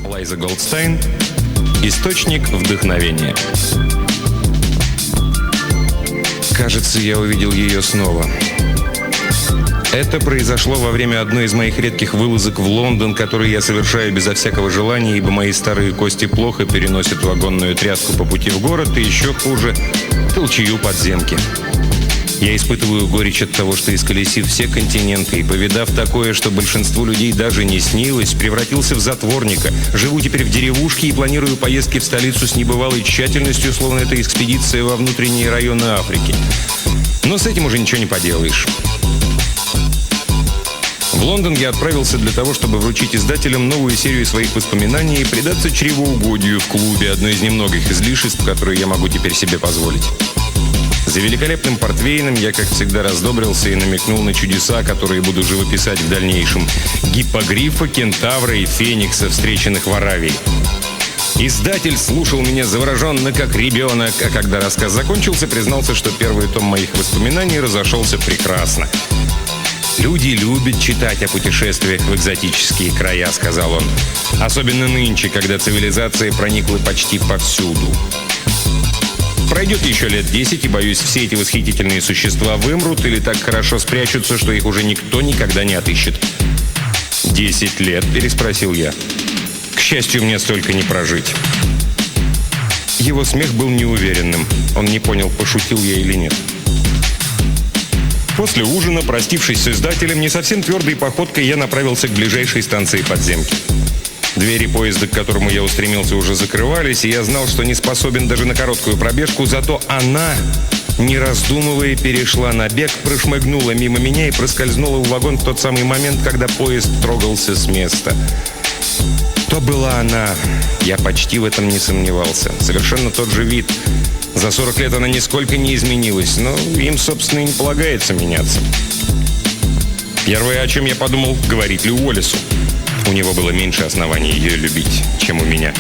Лайза Голдстайн. Источник вдохновения. Кажется, я увидел ее снова. Это произошло во время одной из моих редких вылазок в Лондон, которые я совершаю безо всякого желания, ибо мои старые кости плохо переносят вагонную тряску по пути в город и еще хуже – толчею подземки. Я испытываю горечь от того, что, исколесив все континенты и повидав такое, что большинству людей даже не снилось, превратился в затворника, живу теперь в деревушке и планирую поездки в столицу с небывалой тщательностью, словно это экспедиция во внутренние районы Африки. Но с этим уже ничего не поделаешь. В Лондон я отправился для того, чтобы вручить издателям новую серию своих воспоминаний и предаться чревоугодию в клубе, одно из немногих излишеств, которые я могу теперь себе позволить. За великолепным портвейном я, как всегда, раздобрился и намекнул на чудеса, которые буду живописать в дальнейшем. Гиппогрифа, кентавра и феникса, встреченных в Аравии. Издатель слушал меня завороженно, как ребенок, а когда рассказ закончился, признался, что первый том моих воспоминаний разошелся прекрасно. «Люди любят читать о путешествиях в экзотические края», — сказал он. «Особенно нынче, когда цивилизация проникла почти повсюду. Пройдет еще лет 10, и, боюсь, все эти восхитительные существа вымрут или так хорошо спрячутся, что их уже никто никогда не отыщет». «10 лет?» – переспросил я. «К счастью, мне столько не прожить». Его смех был неуверенным. Он не понял, пошутил я или нет. После ужина, простившись с издателем, не совсем твердой походкой я направился к ближайшей станции подземки. Двери поезда, к которому я устремился, уже закрывались, и я знал, что не способен даже на короткую пробежку, зато она, не раздумывая, перешла на бег, прошмыгнула мимо меня и проскользнула в вагон в тот самый момент, когда поезд трогался с места. То была она. Я почти в этом не сомневался. Совершенно тот же вид. За 40 лет она нисколько не изменилась, но им, собственно, и не полагается меняться. Первое, о чем я подумал, говорить ли Уоллесу. У него было меньше оснований ее любить, чем у меня.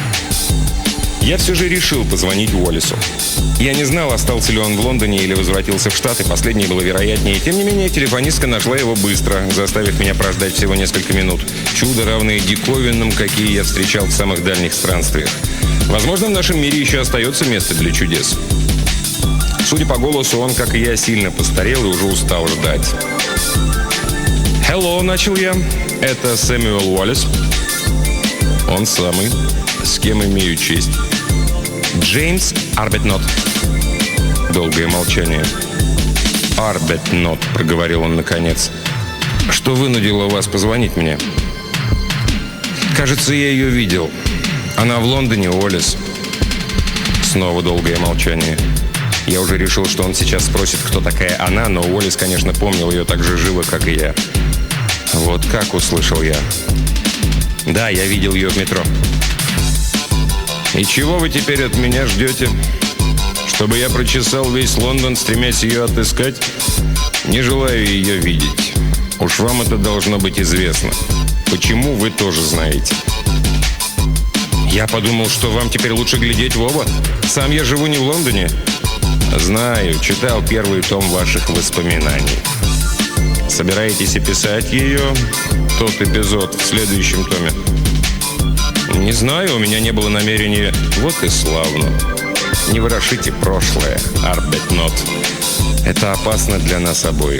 Я все же решил позвонить Уоллесу. Я не знал, остался ли он в Лондоне или возвратился в Штаты. Последнее было вероятнее. Тем не менее, телефонистка нашла его быстро, заставив меня прождать всего несколько минут. Чудо, равное диковинным, какие я встречал в самых дальних странствиях. Возможно, в нашем мире еще остается место для чудес. Судя по голосу, он, как и я, сильно постарел и уже устал ждать. «Hello», — начал я. «Это Сэмюэл Уоллес». «Он самый. С кем имею честь?» «Джеймс Арбетнот». Долгое молчание. «Арбетнот», — проговорил он наконец. «Что вынудило вас позвонить мне?» «Кажется, я ее видел. Она в Лондоне, Уоллес». Снова долгое молчание. Я уже решил, что он сейчас спросит, кто такая она, но Уоллес, конечно, помнил ее так же живо, как и я. «Вот как?» — услышал я. «Да, я видел ее в метро». «И чего вы теперь от меня ждете? Чтобы я прочесал весь Лондон, стремясь ее отыскать? Не желаю ее видеть. Уж вам это должно быть известно. Почему, вы тоже знаете». «Я подумал, что вам теперь лучше глядеть в оба. Сам я живу не в Лондоне». «Знаю, читал первый том ваших воспоминаний. Собираетесь описать ее, тот эпизод, в следующем томе?» «Не знаю, у меня не было намерения». «Вот и славно. Не ворошите прошлое, Арбетнот. Это опасно для нас обоих».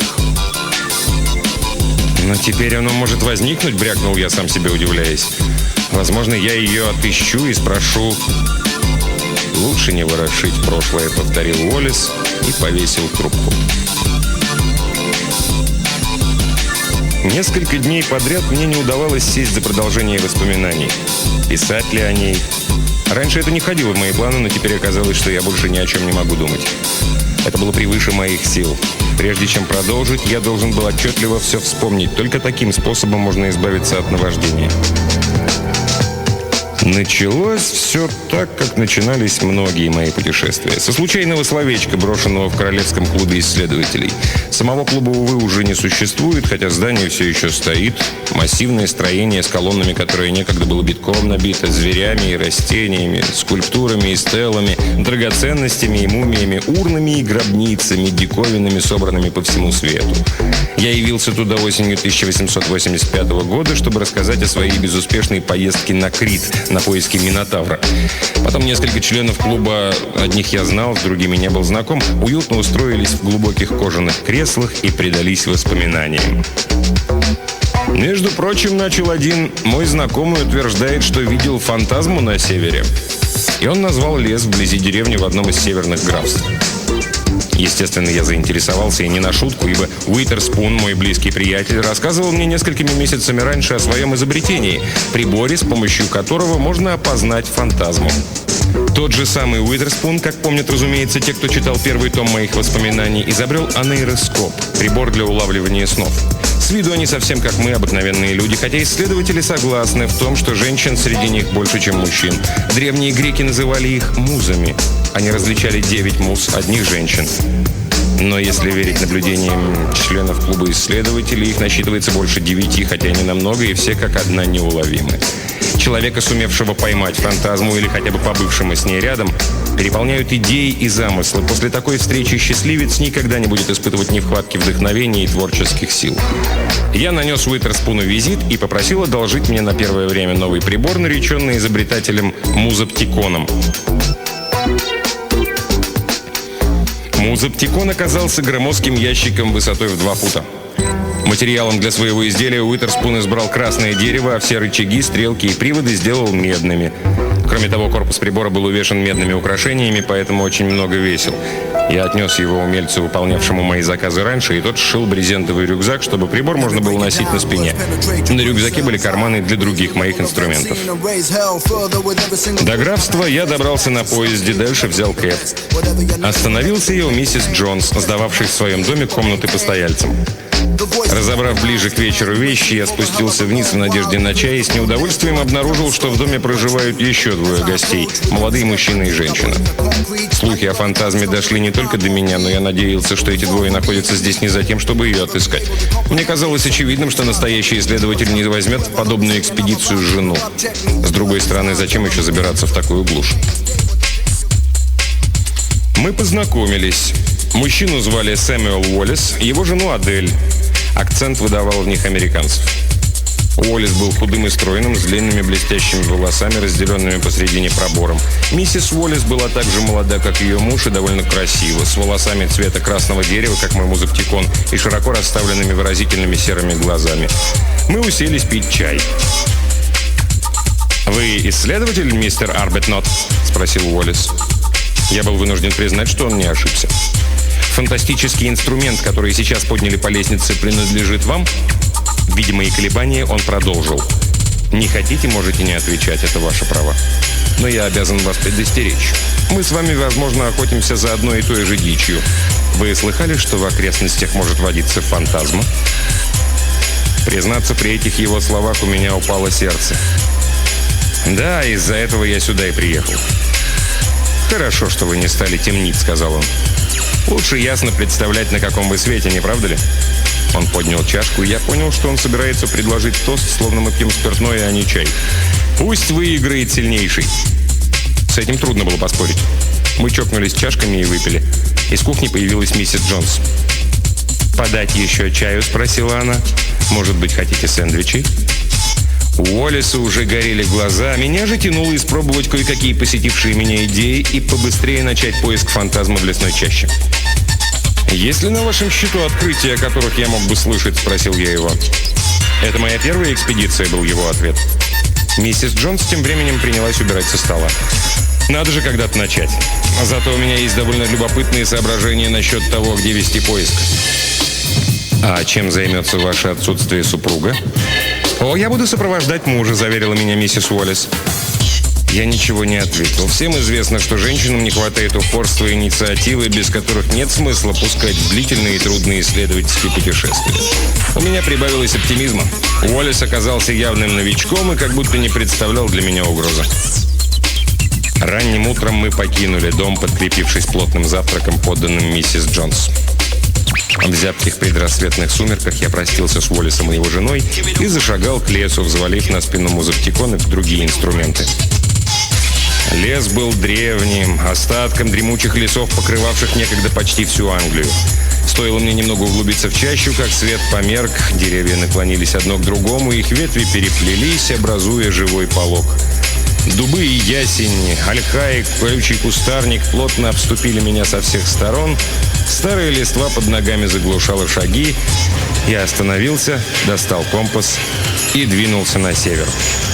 «Но теперь оно может возникнуть», — брякнул я, сам себе удивляясь. «Возможно, я ее отыщу и спрошу». «Лучше не ворошить прошлое», — повторил Уоллес и повесил трубку. Несколько дней подряд мне не удавалось сесть за продолжение воспоминаний. Писать ли о ней? Раньше это не входило в мои планы, но теперь оказалось, что я больше ни о чем не могу думать. Это было превыше моих сил. Прежде чем продолжить, я должен был отчетливо все вспомнить. Только таким способом можно избавиться от наваждения. Началось все так, как начинались многие мои путешествия. Со случайного словечка, брошенного в Королевском клубе исследователей. Самого клуба, увы, уже не существует, хотя здание все еще стоит. Массивное строение с колоннами, которое некогда было битком набито зверями и растениями, скульптурами и стелами, драгоценностями и мумиями, урнами и гробницами, диковинами, собранными по всему свету. Я явился туда осенью 1885 года, чтобы рассказать о своей безуспешной поездке на Крит, на поиски Минотавра. Потом несколько членов клуба, одних я знал, с другими не был знаком, уютно устроились в глубоких кожаных креслах и предались воспоминаниям. Между прочим, начал один, мой знакомый утверждает, что видел фантазму на севере. И он назвал лес вблизи деревни в одном из северных графств. Естественно, я заинтересовался и не на шутку, ибо Уитерспун, мой близкий приятель, рассказывал мне несколькими месяцами раньше о своем изобретении, приборе, с помощью которого можно опознать фантазму. Тот же самый Уитерспун, как помнят, разумеется, те, кто читал первый том моих воспоминаний, изобрел анейроскоп, прибор для улавливания снов. С виду они совсем как мы, обыкновенные люди, хотя исследователи согласны в том, что женщин среди них больше, чем мужчин. Древние греки называли их музами. Они различали 9 муз, одних женщин. Но если верить наблюдениям членов клуба исследователей, их насчитывается больше 9, хотя не намного, и все как одна неуловимы. Человека, сумевшего поймать фантазму или хотя бы побывшего с ней рядом, переполняют идеи и замыслы. После такой встречи счастливец никогда не будет испытывать нехватки вдохновения и творческих сил. Я нанес Уитерспуну визит и попросил одолжить мне на первое время новый прибор, нареченный изобретателем Музоптиконом. Музоптикон оказался громоздким ящиком высотой в 2 фута. Материалом для своего изделия Уитерспун избрал красное дерево, а все рычаги, стрелки и приводы сделал медными. Кроме того, корпус прибора был увешан медными украшениями, поэтому очень много весил. Я отнес его умельцу, выполнявшему мои заказы раньше, и тот сшил брезентовый рюкзак, чтобы прибор можно было носить на спине. На рюкзаке были карманы для других моих инструментов. До графства я добрался на поезде, дальше взял кэб. Остановился я у миссис Джонс, сдававшей в своем доме комнаты постояльцам. Разобрав ближе к вечеру вещи, я спустился вниз в надежде на чай и с неудовольствием обнаружил, что в доме проживают еще 2 гостей – молодые мужчина и женщина. Слухи о фантазме дошли не только до меня, но я надеялся, что эти 2 находятся здесь не за тем, чтобы ее отыскать. Мне казалось очевидным, что настоящий исследователь не возьмет в подобную экспедицию жену. С другой стороны, зачем еще забираться в такую глушь? Мы познакомились. Мужчину звали Сэмюэл Уоллес, его жену Адель. Акцент выдавал в них американцев. Уоллес был худым и стройным, с длинными блестящими волосами, разделенными посредине пробором. Миссис Уоллес была так же молода, как ее муж, и довольно красива, с волосами цвета красного дерева, как мой Музоптикон, и широко расставленными выразительными серыми глазами. Мы уселись пить чай. «Вы исследователь, мистер Арбетнот?» – спросил Уоллес. Я был вынужден признать, что он не ошибся. «Фантастический инструмент, который сейчас подняли по лестнице, принадлежит вам?» Видя мои колебания, он продолжил. «Не хотите, можете не отвечать, это ваше право. Но я обязан вас предостеречь. Мы с вами, возможно, охотимся за одной и той же дичью. Вы слыхали, что в окрестностях может водиться фантазма?» Признаться, при этих его словах у меня упало сердце. «Да, из-за этого я сюда и приехал». «Хорошо, что вы не стали темнить», — сказал он. «Лучше ясно представлять, на каком вы свете, не правда ли?» Он поднял чашку, и я понял, что он собирается предложить тост, словно мы пьем спиртное, а не чай. «Пусть выиграет сильнейший». С этим трудно было поспорить. Мы чокнулись чашками и выпили. Из кухни появилась миссис Джонс. «Подать еще чаю?» — спросила она. «Может быть, хотите сэндвичи?» У Уоллеса уже горели глаза, меня же тянуло испробовать кое-какие посетившие меня идеи и побыстрее начать поиск фантазма в лесной чаще. «Есть ли на вашем счету открытия, о которых я мог бы слышать?» – спросил я его. «Это моя первая экспедиция», – был его ответ. Миссис Джонс тем временем принялась убирать со стола. «Надо же когда-то начать. Зато у меня есть довольно любопытные соображения насчет того, где вести поиск». «А чем займется ваше отсутствие супруга?» «О, я буду сопровождать мужа», — заверила меня миссис Уоллес. Я ничего не ответил. Всем известно, что женщинам не хватает упорства и инициативы, без которых нет смысла пускать в длительные и трудные исследовательские путешествия. У меня прибавилось оптимизма. Уоллес оказался явным новичком и как будто не представлял для меня угрозы. Ранним утром мы покинули дом, подкрепившись плотным завтраком, поданным миссис Джонс. В зябких предрассветных сумерках я простился с Уоллесом и его женой и зашагал к лесу, взвалив на спину Музоптикон и другие инструменты. Лес был древним, остатком дремучих лесов, покрывавших некогда почти всю Англию. Стоило мне немного углубиться в чащу, как свет померк, деревья наклонились одно к другому, их ветви переплелись, образуя живой полог. Дубы и ясень, ольха и колючий кустарник плотно обступили меня со всех сторон. Старая листва под ногами заглушала шаги. Я остановился, достал компас и двинулся на север.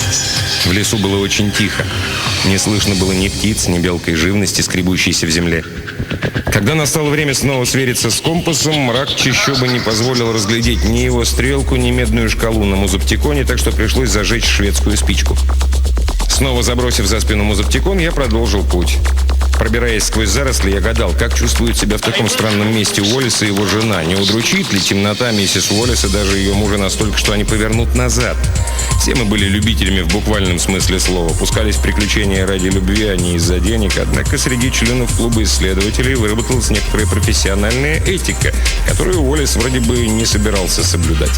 В лесу было очень тихо. Не слышно было ни птиц, ни мелкой живности, скребущейся в земле. Когда настало время снова свериться с компасом, мрак чащобы не позволил разглядеть ни его стрелку, ни медную шкалу на музоптиконе, так что пришлось зажечь шведскую спичку. Снова забросив за спину музоптикон, я продолжил путь. Пробираясь сквозь заросли, я гадал, как чувствует себя в таком странном месте Уоллес и его жена. Не удручит ли темнота миссис Уоллес и даже ее мужа настолько, что они повернут назад? Все мы были любителями в буквальном смысле слова. Пускались в приключения ради любви, а не из-за денег. Однако среди членов клуба исследователей выработалась некоторая профессиональная этика, которую Уоллес вроде бы не собирался соблюдать.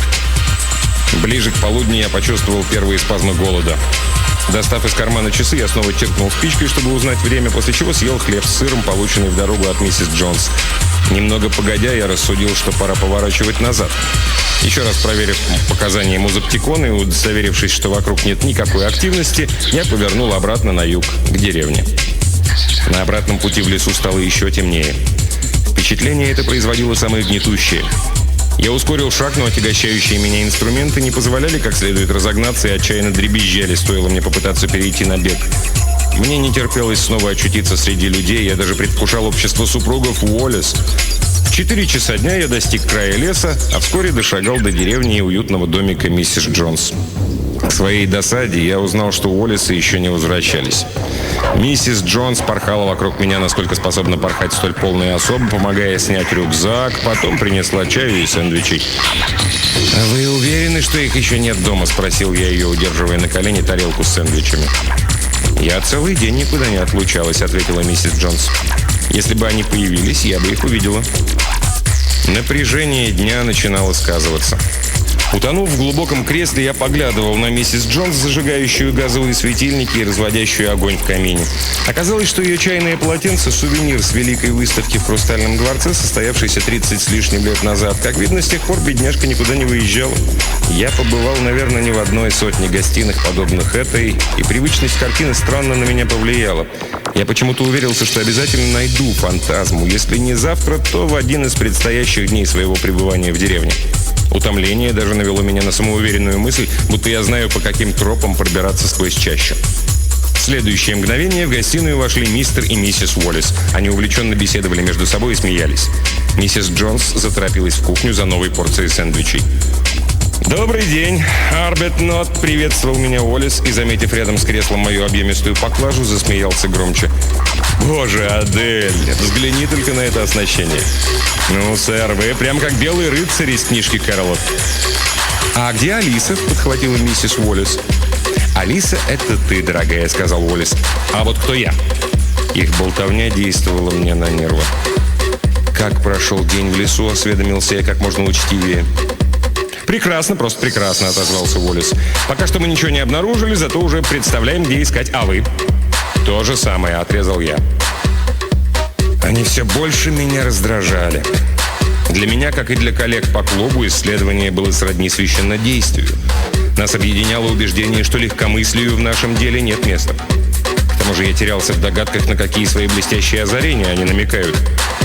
Ближе к полудню я почувствовал первые спазмы голода. Достав из кармана часы, я снова черкнул спичкой, чтобы узнать время, после чего съел хлеб с сыром, полученный в дорогу от миссис Джонс. Немного погодя, я рассудил, что пора поворачивать назад. Еще раз проверив показания музоптикона и удостоверившись, что вокруг нет никакой активности, я повернул обратно на юг, к деревне. На обратном пути в лесу стало еще темнее. Впечатление это производило самое гнетущее. Я ускорил шаг, но отягощающие меня инструменты не позволяли как следует разогнаться и отчаянно дребезжали, стоило мне попытаться перейти на бег. Мне не терпелось снова очутиться среди людей, я даже предвкушал общество супругов Уоллес. В 4 часа дня я достиг края леса, а вскоре дошагал до деревни и уютного домика миссис Джонс. К своей досаде я узнал, что Уоллесы еще не возвращались. Миссис Джонс порхала вокруг меня, насколько способна порхать столь полная особа, помогая снять рюкзак, потом принесла чаю и сэндвичей. «А вы уверены, что их еще нет дома?» – спросил я ее, удерживая на колене тарелку с сэндвичами. «Я целый день никуда не отлучалась», – ответила миссис Джонс. «Если бы они появились, я бы их увидела». Напряжение дня начинало сказываться. Утонув в глубоком кресле, я поглядывал на миссис Джонс, зажигающую газовые светильники и разводящую огонь в камине. Оказалось, что ее чайное полотенце – сувенир с великой выставки в Хрустальном дворце, состоявшейся 30 с лишним лет назад. Как видно, с тех пор бедняжка никуда не выезжала. Я побывал, наверное, не в одной сотне гостиных, подобных этой, и привычность картины странно на меня повлияла. Я почему-то уверился, что обязательно найду фантазму. Если не завтра, то в один из предстоящих дней своего пребывания в деревне. Утомление даже навело меня на самоуверенную мысль, будто я знаю, по каким тропам пробираться сквозь чащу. В следующее мгновение в гостиную вошли мистер и миссис Уоллес. Они увлеченно беседовали между собой и смеялись. Миссис Джонс заторопилась в кухню за новой порцией сэндвичей. «Добрый день, Арбетнот!» — приветствовал меня Уоллес и, заметив рядом с креслом мою объемистую поклажу, засмеялся громче. «Боже, Адель, взгляни только на это оснащение!» «Ну, сэр, вы прям как белый рыцарь из книжки Кэрролла». «А где Алиса?» — подхватила миссис Уоллес. «Алиса — это ты, дорогая», — сказал Уоллес. «А вот кто я?» Их болтовня действовала мне на нервы. «Как прошел день в лесу?» — осведомился я как можно учтивее. «Прекрасно, просто прекрасно», — отозвался Уоллес. «Пока что мы ничего не обнаружили, зато уже представляем, где искать. А вы?» «То же самое», — отрезал я. Они все больше меня раздражали. Для меня, как и для коллег по клубу, исследование было сродни священнодействию. Нас объединяло убеждение, что легкомыслию в нашем деле нет места. К тому же я терялся в догадках, на какие свои блестящие озарения они намекают.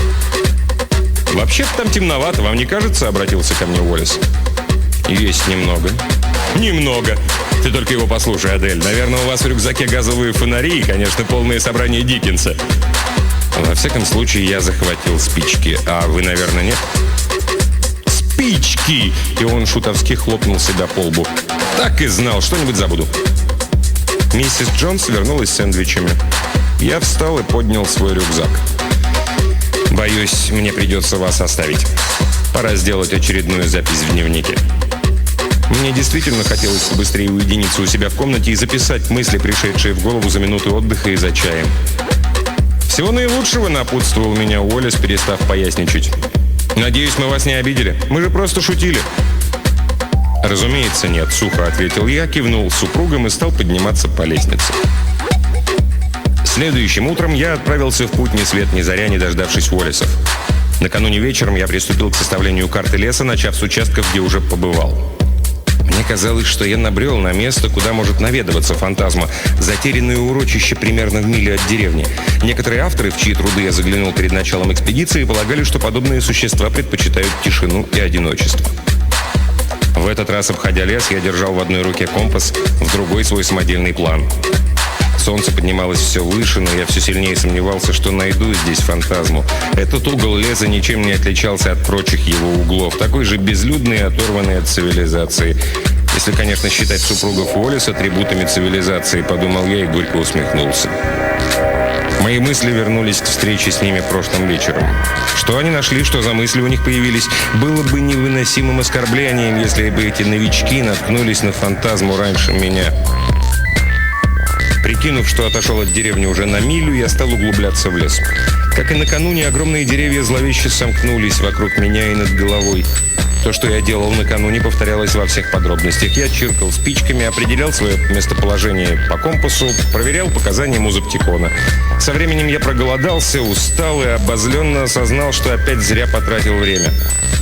«Вообще-то там темновато, вам не кажется?» — обратился ко мне Уоллес. «Есть немного». «Немного? Ты только его послушай, Адель. Наверное, у вас в рюкзаке газовые фонари и, конечно, полное собрание Диккенса». «Во всяком случае, я захватил спички. А вы, наверное, нет?» «Спички!» И он шутовски хлопнул себя по лбу. «Так и знал, что-нибудь забуду». Миссис Джонс вернулась с сэндвичами. Я встал и поднял свой рюкзак. «Боюсь, мне придется вас оставить. Пора сделать очередную запись в дневнике». Мне действительно хотелось быстрее уединиться у себя в комнате и записать мысли, пришедшие в голову за минуты отдыха и за чаем. «Всего наилучшего», — напутствовал меня Уоллес, перестав поясничать. «Надеюсь, мы вас не обидели. Мы же просто шутили». «Разумеется, нет», — сухо ответил я, кивнул супругам и стал подниматься по лестнице. Следующим утром я отправился в путь ни свет ни заря, не дождавшись Уоллесов. Накануне вечером я приступил к составлению карты леса, начав с участков, где уже побывал. Мне Мне казалось, что я набрел на место, куда может наведываться фантазма, затерянное урочище примерно в миле от деревни. Некоторые авторы, в чьи труды я заглянул перед началом экспедиции, полагали, что подобные существа предпочитают тишину и одиночество. В этот раз, обходя лес, я держал в одной руке компас, в другой свой самодельный план. Солнце поднималось все выше, но я все сильнее сомневался, что найду здесь фантазму. Этот угол леса ничем не отличался от прочих его углов, такой же безлюдный и оторванный от цивилизации. Если, конечно, считать супругов Уоллес атрибутами цивилизации, подумал я и горько усмехнулся. Мои мысли вернулись к встрече с ними прошлым вечером. Что они нашли, что за мысли у них появились, было бы невыносимым оскорблением, если бы эти новички наткнулись на фантазму раньше меня. Прикинув, что отошел от деревни уже на милю, я стал углубляться в лес. Как и накануне, огромные деревья зловеще сомкнулись вокруг меня и над головой. То, что я делал накануне, повторялось во всех подробностях. Я чиркал спичками, определял свое местоположение по компасу, проверял показания музыптикона. Со временем я проголодался, устал и обозленно осознал, что опять зря потратил время.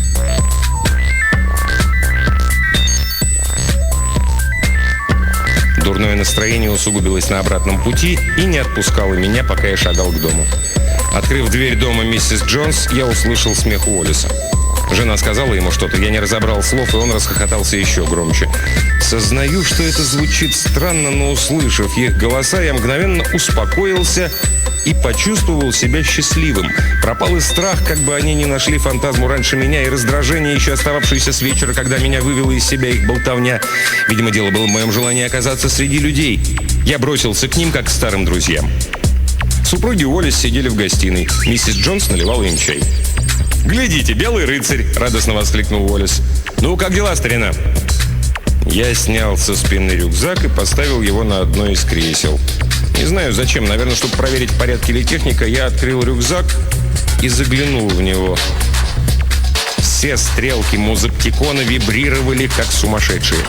Дурное настроение усугубилось на обратном пути и не отпускало меня, пока я шагал к дому. Открыв дверь дома миссис Джонс, я услышал смех Уоллеса. Жена сказала ему что-то, я не разобрал слов, и он расхохотался еще громче. Сознаю, что это звучит странно, но услышав их голоса, я мгновенно успокоился и почувствовал себя счастливым. Пропал и страх, как бы они не нашли фантазму раньше меня, и раздражение, еще остававшееся с вечера, когда меня вывела из себя их болтовня. Видимо, дело было в моем желании оказаться среди людей. Я бросился к ним, как к старым друзьям. Супруги Уоллес сидели в гостиной. Миссис Джонс наливала им чай. «Глядите, белый рыцарь!» – радостно воскликнул Уоллес. «Ну, как дела, старина?» Я снял со спины рюкзак и поставил его на одно из кресел. Не знаю зачем, наверное, чтобы проверить, в порядке ли техника, я открыл рюкзак и заглянул в него. Все стрелки музыптикона вибрировали, как сумасшедшие.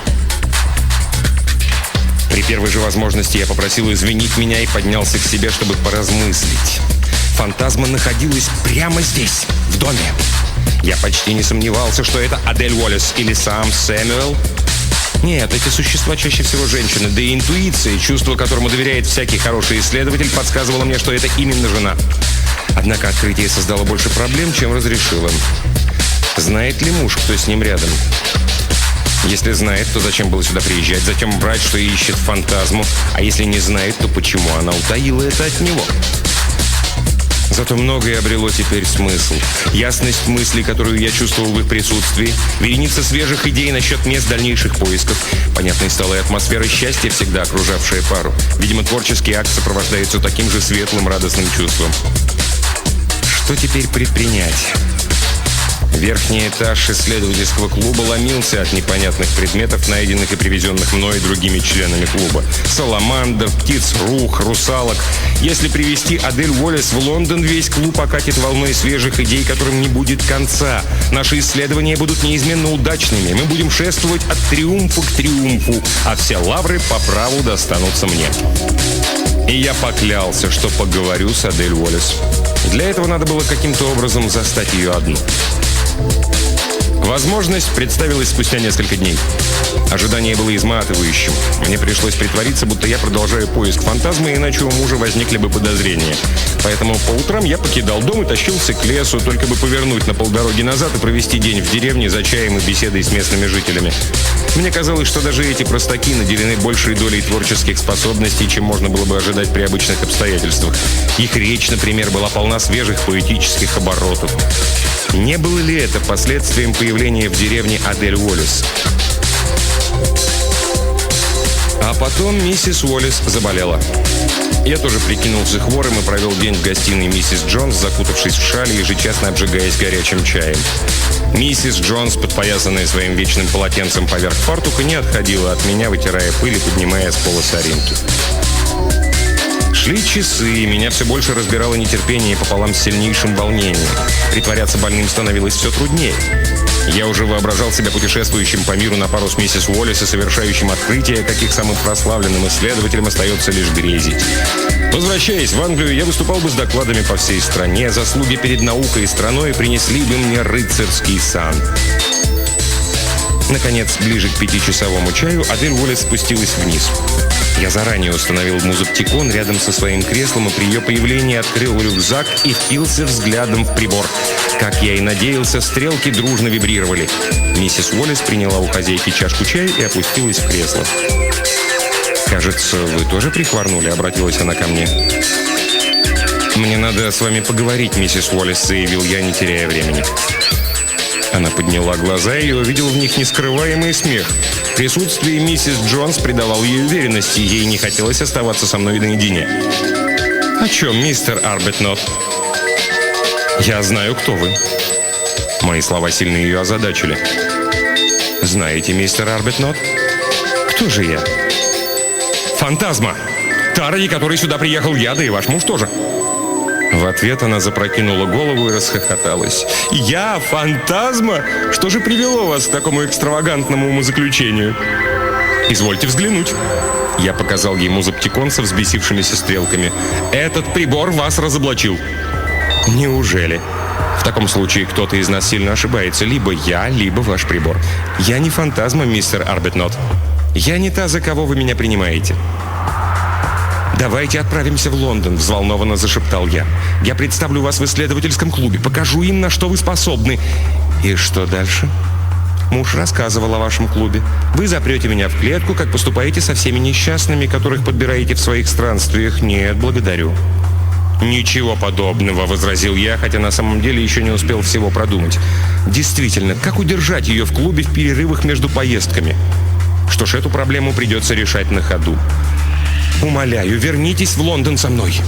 При первой же возможности я попросил извинить меня и поднялся к себе, чтобы поразмыслить. Фантазма находилась прямо здесь, в доме. Я почти не сомневался, что это Адель Уоллес или сам Сэмюэл. Нет, эти существа чаще всего женщины, да и интуиция, чувство, которому доверяет всякий хороший исследователь, подсказывало мне, что это именно жена. Однако открытие создало больше проблем, чем разрешило. Знает ли муж, кто с ним рядом? Если знает, то зачем было сюда приезжать? Зачем брать, что ищет фантазму? А если не знает, то почему она утаила это от него? Зато многое обрело теперь смысл. Ясность мыслей, которую я чувствовал в их присутствии, вереница свежих идей насчет мест дальнейших поисков. Понятной стала и атмосфера счастья, всегда окружавшая пару. Видимо, творческий акт сопровождается таким же светлым, радостным чувством. Что теперь предпринять? Верхний этаж исследовательского клуба ломился от непонятных предметов, найденных и привезенных мной и другими членами клуба. Саламандр, птиц, рух, русалок. Если привезти Адель Уоллес в Лондон, весь клуб окатит волной свежих идей, которым не будет конца. Наши исследования будут неизменно удачными. Мы будем шествовать от триумфа к триумфу, а все лавры по праву достанутся мне. И я поклялся, что поговорю с Адель Уоллес. Для этого надо было каким-то образом застать ее одну. Возможность представилась спустя несколько дней. Ожидание было изматывающим. Мне пришлось притвориться, будто я продолжаю поиск фантазмы, иначе у мужа возникли бы подозрения. Поэтому по утрам я покидал дом и тащился к лесу, только бы повернуть на полдороги назад и провести день в деревне за чаем и беседой с местными жителями. Мне казалось, что даже эти простаки наделены большей долей творческих способностей, чем можно было бы ожидать при обычных обстоятельствах. Их речь, например, была полна свежих поэтических оборотов. Не было ли это последствием появления в деревне Адель Уоллес? А потом миссис Уоллес заболела. Я тоже прикинулся хворым и провел день в гостиной миссис Джонс, закутавшись в шаль и ежечасно обжигаясь горячим чаем. Миссис Джонс, подпоясанная своим вечным полотенцем поверх фартука, не отходила от меня, вытирая пыль и поднимая с пола соринки. Шли часы, и меня все больше разбирало нетерпение пополам с сильнейшим волнением. Притворяться больным становилось все труднее. Я уже воображал себя путешествующим по миру на пару с миссис Уоллес и совершающим открытия, каких самым прославленным исследователям остается лишь грезить. Возвращаясь в Англию, я выступал бы с докладами по всей стране. Заслуги перед наукой и страной принесли бы мне рыцарский сан. Наконец, ближе к 5-часовому чаю Адель Уоллес спустилась вниз. Я заранее установил музыктикон рядом со своим креслом, и при ее появлении открыл рюкзак и впился взглядом в прибор. Как я и надеялся, стрелки дружно вибрировали. Миссис Уоллес приняла у хозяйки чашку чая и опустилась в кресло. «Кажется, вы тоже прихворнули?» — обратилась она ко мне. «Мне надо с вами поговорить, миссис Уоллес», — заявил я, не теряя времени. Она подняла глаза, и я увидел в них нескрываемый смех. Присутствие миссис Джонс придавало ей уверенности, ей не хотелось оставаться со мной наедине. «О чем, мистер Арбетнот?» «Я знаю, кто вы». Мои слова сильно ее озадачили. «Знаете, мистер Арбетнот?» «Кто же я?» «Фантазма! Та, ради которой сюда приехал я, да и ваш муж тоже». В ответ она запрокинула голову и расхохоталась. «Я фантазма? Что же привело вас к такому экстравагантному умозаключению?» «Извольте взглянуть». Я показал ей музыктикон со взбесившимися стрелками. «Этот прибор вас разоблачил». «Неужели?» «В таком случае кто-то из нас сильно ошибается. Либо я, либо ваш прибор. Я не фантазма, мистер Арбетнот. Я не та, за кого вы меня принимаете». «Давайте отправимся в Лондон», — взволнованно зашептал я. «Я представлю вас в исследовательском клубе, покажу им, на что вы способны». «И что дальше?» «Муж рассказывал о вашем клубе. Вы запрете меня в клетку, как поступаете со всеми несчастными, которых подбираете в своих странствиях. Нет, благодарю». «Ничего подобного», — возразил я, хотя на самом деле еще не успел всего продумать. «Действительно, как удержать ее в клубе в перерывах между поездками?» Что ж, эту проблему придется решать на ходу. «Умоляю, вернитесь в Лондон со мной».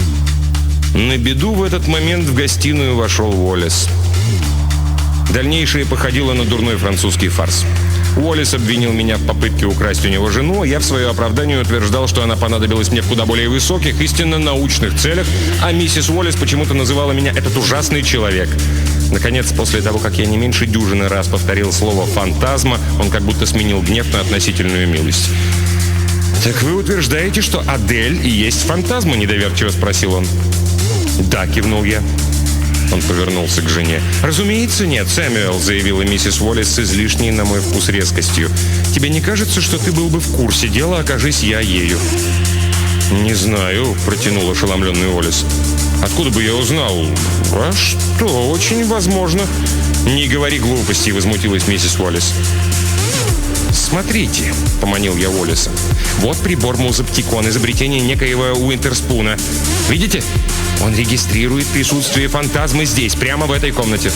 На беду в этот момент в гостиную вошел Уоллес. Дальнейшее походило на дурной французский фарс. Уоллес обвинил меня в попытке украсть у него жену, а я в свое оправдание утверждал, что она понадобилась мне в куда более высоких, истинно научных целях, а миссис Уоллес почему-то называла меня «этот ужасный человек». Наконец, после того, как я не меньше дюжины раз повторил слово «фантазма», он как будто сменил гнев на относительную милость. «Так вы утверждаете, что Адель и есть фантазма?» — недоверчиво спросил он. «Да», — кивнул я. Он повернулся к жене. «Разумеется, нет, Сэмюэл», — заявила миссис Уоллес с излишней, на мой вкус, резкостью. «Тебе не кажется, что ты был бы в курсе дела, окажись я ею?» «Не знаю», — протянул ошеломленный Уоллес. «Откуда бы я узнал?» «А что, очень возможно». «Не говори глупостей», — возмутилась миссис Уоллес. «Смотрите», — поманил я Уоллеса. «Вот прибор музыктикон, изобретение некоего Уинтерспуна. Видите? Он регистрирует присутствие фантазмы здесь, прямо в этой комнате».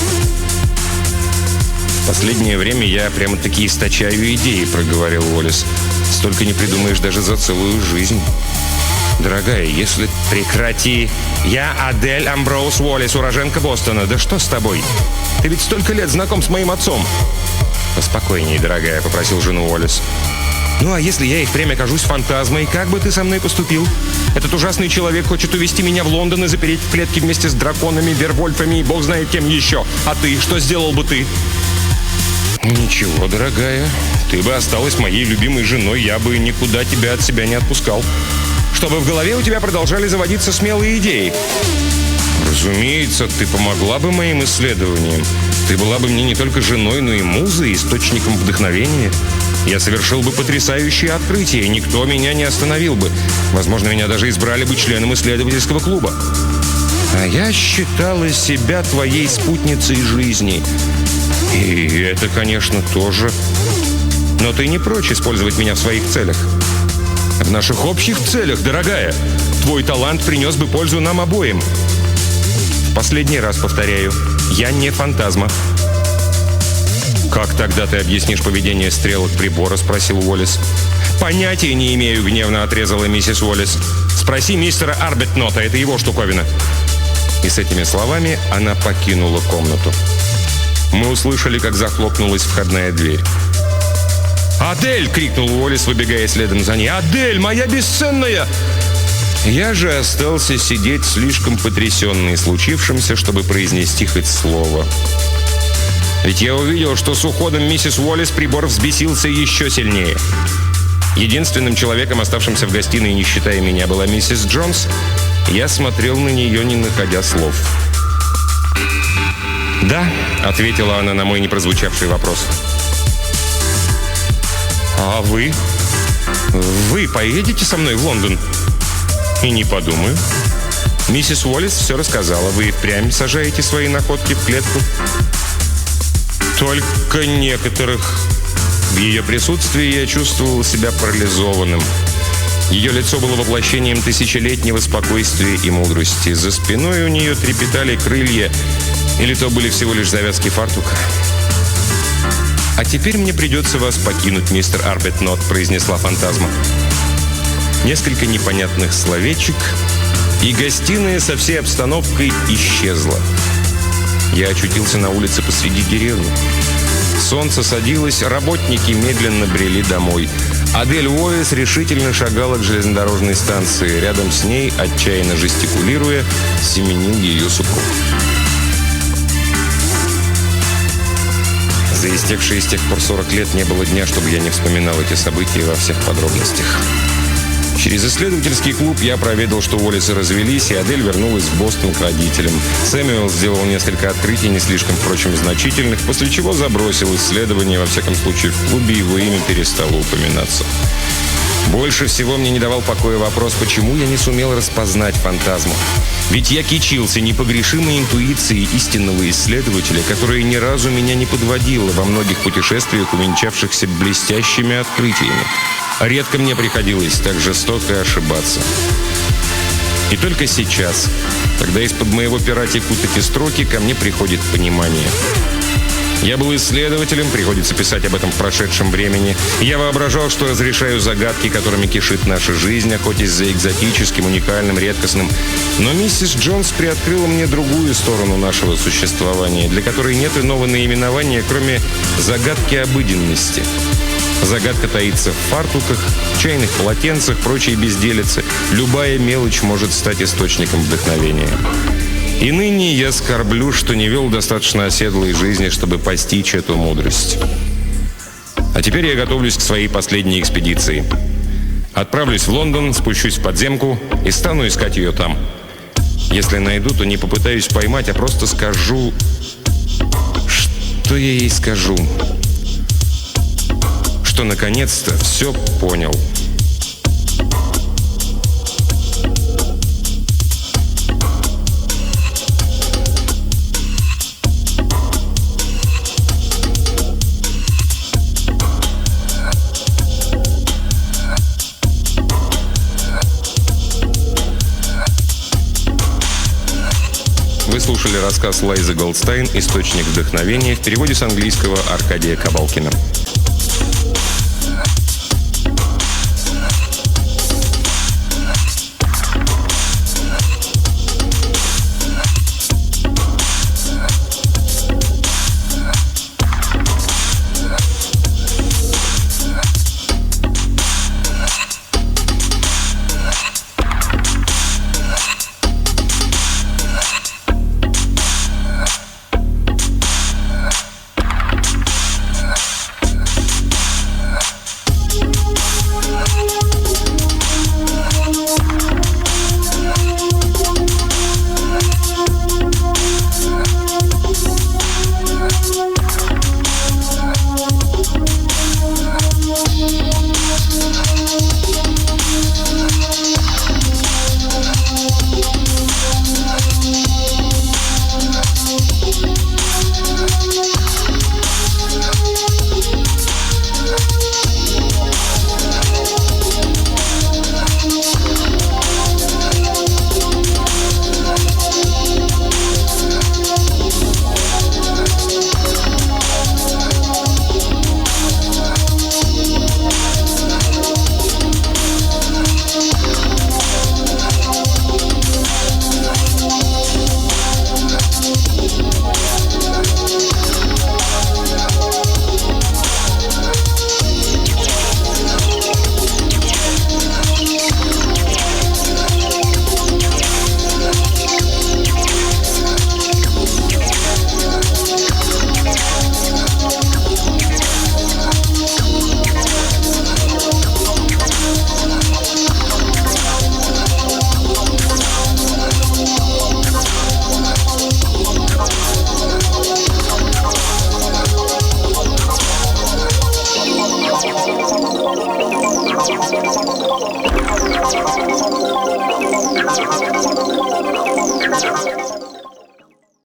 «В последнее время я прямо-таки источаю идеи», — проговорил Уоллес. «Столько не придумаешь даже за целую жизнь». «Дорогая, если...» «Прекрати! Я Адель Амброуз Уоллес, уроженка Бостона. Да что с тобой? Ты ведь столько лет знаком с моим отцом». «Поспокойнее, дорогая», — попросил жену Уоллес. «Ну, а если я и впрямь окажусь фантазмой, как бы ты со мной поступил? Этот ужасный человек хочет увезти меня в Лондон и запереть в клетке вместе с драконами, вервольфами и бог знает кем еще. А ты? Что сделал бы ты?» «Ничего, дорогая. Ты бы осталась моей любимой женой, я бы никуда тебя от себя не отпускал. Чтобы в голове у тебя продолжали заводиться смелые идеи». «Разумеется, ты помогла бы моим исследованиям. Ты была бы мне не только женой, но и музой, источником вдохновения. Я совершил бы потрясающее открытие, и никто меня не остановил бы. Возможно, меня даже избрали бы членом исследовательского клуба. А я считала себя твоей спутницей жизни. И это, конечно, тоже. Но ты не прочь использовать меня в своих целях. В наших общих целях, дорогая. Твой талант принес бы пользу нам обоим. В последний раз повторяю, я не фантазма». «Как тогда ты объяснишь поведение стрелок прибора?» — спросил Уоллес. «Понятия не имею», — гневно отрезала миссис Уоллес. «Спроси мистера Арбетнота, это его штуковина». И с этими словами она покинула комнату. Мы услышали, как захлопнулась входная дверь. «Адель!» — крикнул Уоллес, выбегая следом за ней. «Адель, моя бесценная!» Я же остался сидеть слишком потрясенный случившимся, чтобы произнести хоть слово. Ведь я увидел, что с уходом миссис Уоллес прибор взбесился еще сильнее. Единственным человеком, оставшимся в гостиной, не считая меня, была миссис Джонс. Я смотрел на нее, не находя слов. «Да», — ответила она на мой непрозвучавший вопрос. А вы? Вы поедете со мной в Лондон? И не подумаю. Миссис Уоллес все рассказала. Вы впрямь сажаете свои находки в клетку? Только некоторых. В ее присутствии я чувствовал себя парализованным. Ее лицо было воплощением тысячелетнего спокойствия и мудрости. За спиной у нее трепетали крылья, или то были всего лишь завязки фартука. «А теперь мне придется вас покинуть, мистер Арбитнот», — произнесла фантазма. Несколько непонятных словечек, и гостиная со всей обстановкой исчезла. Я очутился на улице посреди деревни. Солнце садилось, работники медленно брели домой. Адель Уоллес решительно шагала к железнодорожной станции. Рядом с ней, отчаянно жестикулируя, семенил ее супруг. За истекшие с тех пор 40 лет не было дня, чтобы я не вспоминал эти события во всех подробностях. Через исследовательский клуб я проведал, что Уоллесы развелись, и Адель вернулась в Бостон к родителям. Сэмюэл сделал несколько открытий, не слишком, впрочем, значительных, после чего забросил исследования, во всяком случае, в клубе, его имя перестало упоминаться. Больше всего мне не давал покоя вопрос, почему я не сумел распознать фантазму. Ведь я кичился непогрешимой интуицией истинного исследователя, которая ни разу меня не подводила во многих путешествиях, увенчавшихся блестящими открытиями. Редко мне приходилось так жестоко ошибаться. И только сейчас, когда из-под моего пера текут эти строки, ко мне приходит понимание. Я был исследователем, приходится писать об этом в прошедшем времени. Я воображал, что разрешаю загадки, которыми кишит наша жизнь, охотясь за экзотическим, уникальным, редкостным. Но миссис Джонс приоткрыла мне другую сторону нашего существования, для которой нет иного наименования, кроме загадки обыденности. Загадка таится в фартуках, чайных полотенцах, прочей безделице. Любая мелочь может стать источником вдохновения. И ныне я скорблю, что не вел достаточно оседлой жизни, чтобы постичь эту мудрость. А теперь я готовлюсь к своей последней экспедиции. Отправлюсь в Лондон, спущусь в подземку и стану искать ее там. Если найду, то не попытаюсь поймать, а просто скажу... Что я ей скажу? Что наконец-то все понял. Вы слушали рассказ Лайзы Голдстайн «Источник вдохновения» в переводе с английского Аркадия Кабалкина.